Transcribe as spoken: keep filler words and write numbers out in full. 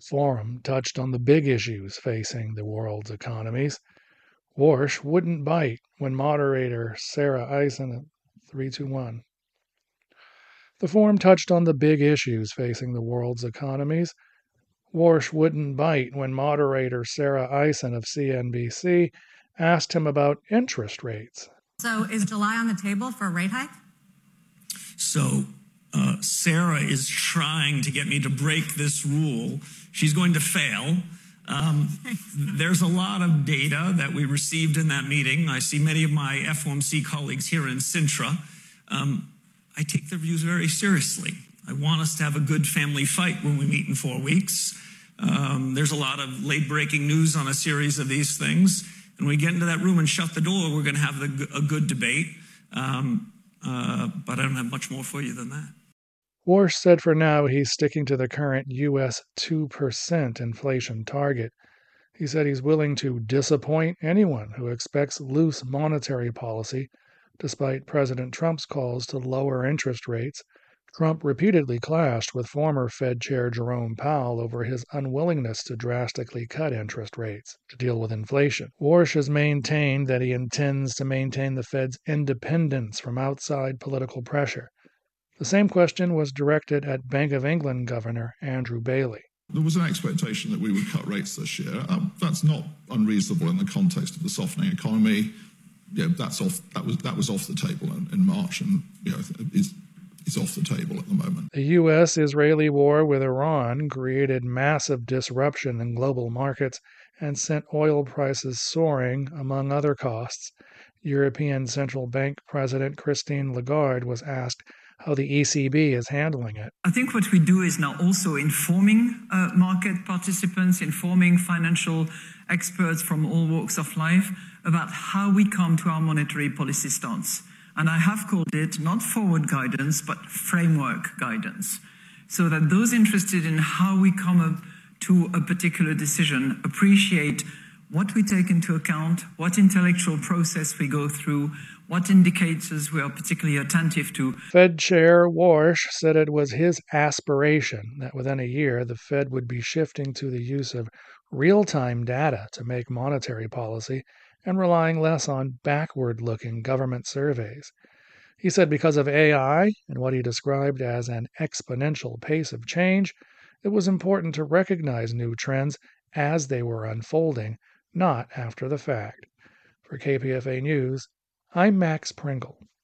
Forum touched on the big issues facing the world's economies. Warsh wouldn't bite when moderator Sarah Eisen, three two one. The forum touched on the big issues facing the world's economies. Warsh wouldn't bite when moderator Sarah Eisen of C N B C asked him about interest rates. So is July on the table for a rate hike? So uh, Sarah is trying to get me to break this rule. She's going to fail. Um, there's a lot of data that we received in that meeting. I see many of my F O M C colleagues here in Sintra. Um, I take their views very seriously. I want us to have a good family fight when we meet in four weeks. Um, there's a lot of late-breaking news on a series of these things. And when we get into that room and shut the door, we're going to have the, a good debate. Um, uh, but I don't have much more for you than that. Warsh said for now he's sticking to the current U S two percent inflation target. He said he's willing to disappoint anyone who expects loose monetary policy, despite President Trump's calls to lower interest rates. Trump repeatedly clashed with former Fed Chair Jerome Powell over his unwillingness to drastically cut interest rates to deal with inflation. Warsh has maintained that he intends to maintain the Fed's independence from outside political pressure. The same question was directed at Bank of England Governor Andrew Bailey. There was an expectation that we would cut rates this year. Um, that's not unreasonable in the context of the softening economy. Yeah, that's off. That was that was off the table in, in March, and you know, is is off the table at the moment. The U S-Israeli war with Iran created massive disruption in global markets and sent oil prices soaring, among other costs. European Central Bank President Christine Lagarde was asked how the E C B is handling it. I think what we do is now also informing uh, market participants, informing financial experts from all walks of life about how we come to our monetary policy stance. And I have called it not forward guidance, but framework guidance, so that those interested in how we come up to a particular decision appreciate what we take into account, what intellectual process we go through, what indicators we are particularly attentive to. Fed Chair Warsh said it was his aspiration that within a year the Fed would be shifting to the use of real-time data to make monetary policy and relying less on backward-looking government surveys. He said because of A I and what he described as an exponential pace of change, it was important to recognize new trends as they were unfolding, not after the fact. For K P F A News, I'm Max Pringle.